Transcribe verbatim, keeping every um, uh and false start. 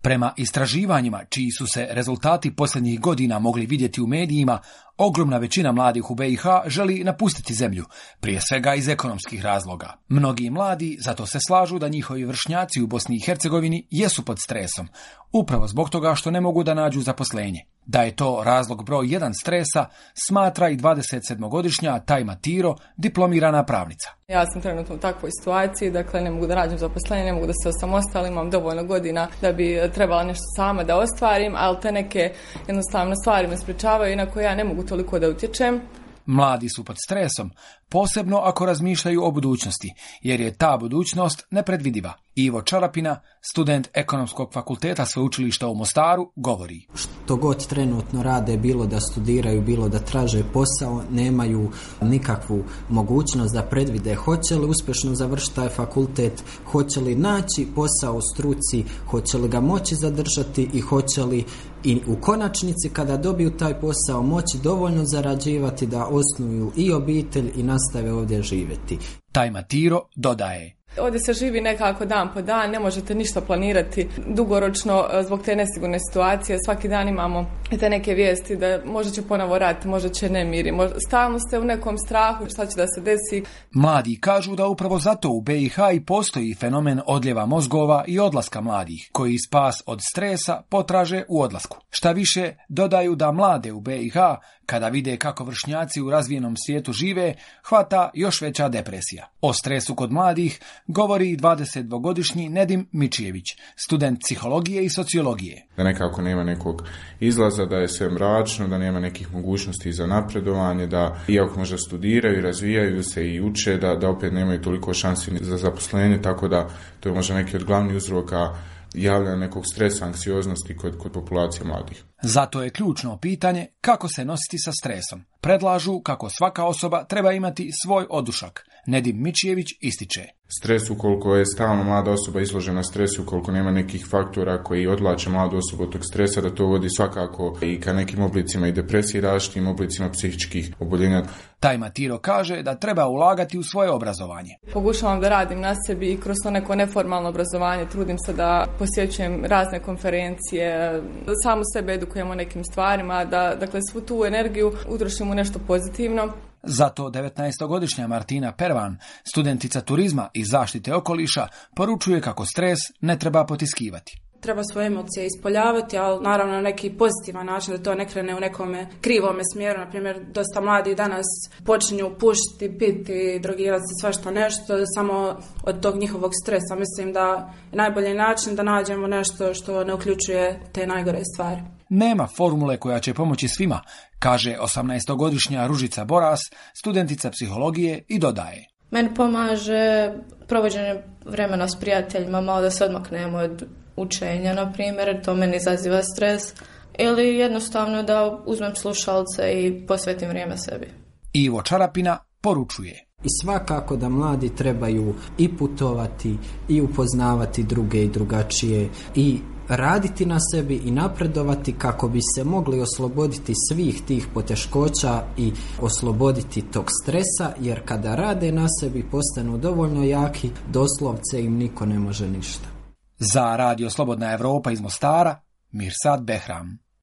Prema istraživanjima, čiji su se rezultati posljednjih godina mogli vidjeti u medijima, ogromna većina mladih u B i H želi napustiti zemlju, prije svega iz ekonomskih razloga. Mnogi mladi zato se slažu da njihovi vršnjaci u Bosni i Hercegovini jesu pod stresom, upravo zbog toga što ne mogu da nađu zaposlenje. Da je to razlog broj jedan stresa, smatra i dvadesetsedmogodišnja Tajma Tiro, diplomirana pravnica. Ja sam trenutno u takvoj situaciji, dakle ne mogu da nađem zaposlenje, ne mogu da se osamostalim, imam dovoljno godina da bi trebala nešto sama da ostvarim, ali te neke jednostavno stvari me sprečavaju i na koje ja ne mogu toliko da utječem. Mladi su pod stresom, posebno ako razmišljaju o budućnosti, jer je ta budućnost nepredvidiva. Ivo Čarapina, student Ekonomskog fakulteta Sveučilišta u Mostaru, govori. Što god trenutno rade, bilo da studiraju, bilo da traže posao, nemaju nikakvu mogućnost da predvide hoće li uspješno završiti taj fakultet, hoće li naći posao u struci, hoće li ga moći zadržati i hoće li i u konačnici kada dobiju taj posao moći dovoljno zarađivati da osnuju i obitelj i nastave ovdje živjeti. Tajma Tiro dodaje. Ovdje se živi nekako dan po dan, ne možete ništa planirati dugoročno zbog te nesigurne situacije. Svaki dan imamo te neke vijesti da možda će ponovo raditi, možda će nemiri, možda stalno ste u nekom strahu šta će da se desi. Mladi kažu da upravo zato u B i H i postoji fenomen odljeva mozgova i odlaska mladih, koji spas od stresa potraže u odlasku. Šta više, dodaju da mlade u B i H, kada vide kako vršnjaci u razvijenom svijetu žive, hvata još veća depresija. O stresu kod mladih govori dvadesetdvogodišnji Nedim Mičijević, student psihologije i sociologije. Da nekako nema nekog izlaza, da je sve mračno, da nema nekih mogućnosti za napredovanje, da iako možda studiraju, razvijaju se i uče, da, da opet nemaju toliko šansi za zaposlenje, tako da to je možda neki od glavnih uzroka javljanja nekog stresa, anksioznosti kod, kod populacije mladih. Zato je ključno pitanje kako se nositi sa stresom. Predlažu kako svaka osoba treba imati svoj odušak. Nedim Mičijević ističe. Stres, ukoliko je stalno mlada osoba izložena stresu, ukoliko nema nekih faktora koji odlače mladu osobu od tog stresa, da to vodi svakako i ka nekim oblicima i depresiji, različitim oblicima psihičkih oboljenja. Tajma Tiro kaže da treba ulagati u svoje obrazovanje. Pokušavam da radim na sebi i kroz to neko neformalno obrazovanje trudim se da posjećujem razne konferencije, samu sebe edukujem o nekim stvarima, da dakle svu tu energiju utrošim u nešto pozitivno. Zato devetnaestogodišnja Martina Pervan, studentica turizma i zaštite okoliša, poručuje kako stres ne treba potiskivati. Treba svoje emocije ispoljavati, ali naravno na neki pozitivan način, da to ne krene u nekome krivome smjeru. Naprimjer, dosta mladi danas počinju pušiti, piti, drogirati se, svašta nešto, samo od tog njihovog stresa. Mislim da je najbolji način da nađemo nešto što ne uključuje te najgore stvari. Nema formule koja će pomoći svima, kaže osamnaestogodišnja Ružica Boras, studentica psihologije, i dodaje. Meni pomaže provođenje vremena s prijateljima, malo da se odmaknemo od učenja, na primjer, to meni izaziva stres, ili jednostavno da uzmem slušalce i posvetim vrijeme sebi. Ivo Čarapina poručuje. I svakako da mladi trebaju i putovati, i upoznavati druge i drugačije, i raditi na sebi i napredovati kako bi se mogli osloboditi svih tih poteškoća i osloboditi tog stresa, jer kada rade na sebi postanu dovoljno jaki, doslovce im niko ne može ništa. Za Radio Slobodna Evropa iz Mostara, Mirsad Behram.